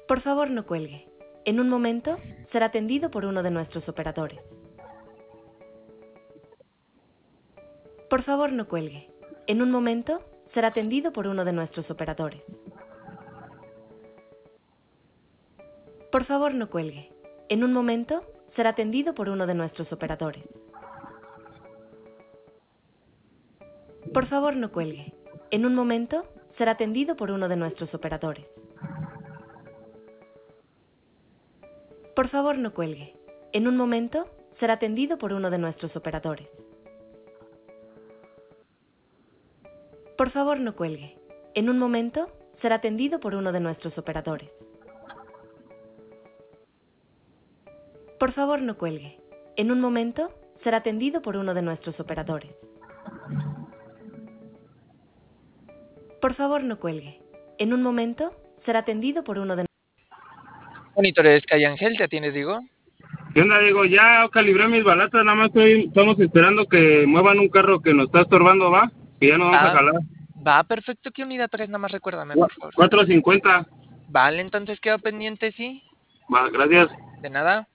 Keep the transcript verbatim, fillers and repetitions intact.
Por favor, no cuelgue. En un momento, será atendido por uno de nuestros operadores. Por favor, no cuelgue. En un momento, será atendido por uno de nuestros operadores. Por favor, no cuelgue. En un momento, será atendido por uno de nuestros operadores. Por favor, no cuelgue. En un momento, será atendido por uno de nuestros operadores. Por favor, no cuelgue. En un momento, será atendido por uno de nuestros operadores. Por favor, no cuelgue. En un momento, será atendido por uno de nuestros operadores. Por favor, no cuelgue. En un momento, será atendido por uno de nuestros operadores. Por favor, no cuelgue. En un momento, será atendido por uno de... Monitores Calle Ángel, ¿te atiende, Diego? ¿Qué onda, Diego? Ya calibré mis balatas, nada más estoy, estamos esperando que muevan un carro que nos está estorbando, ¿va? Que ya no vamos Va, a jalar. va, perfecto. ¿Qué unidad traes? Nada más recuérdame, por favor. cuatrocientos cincuenta. Vale, entonces quedo pendiente, ¿sí? Va, gracias. De nada.